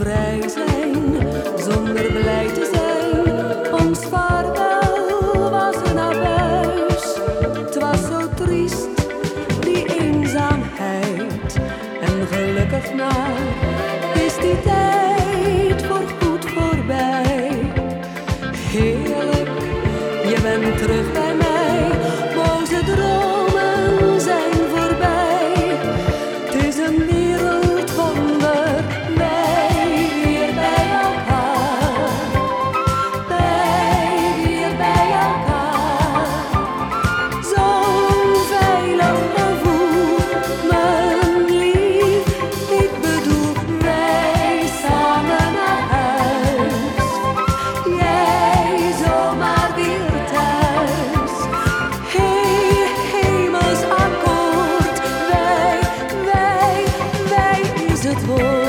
vrij zijn, zonder blij te zijn. Ons vaarwel was een abuis. Het was zo triest, die eenzaamheid. En gelukkig maar is die tijd voorgoed voorbij. Heerlijk, je bent terug bij mij. Boze dromen zijn voorbij. Het is een wereldwonder, wij weer bij elkaar. Wij weer bij elkaar. Zo'n veilig gevoel, mijn lief. Ik bedoel, wij samen naar huis. Jij zomaar weer thuis. Hey, hemels akkoord. Wij is het woord.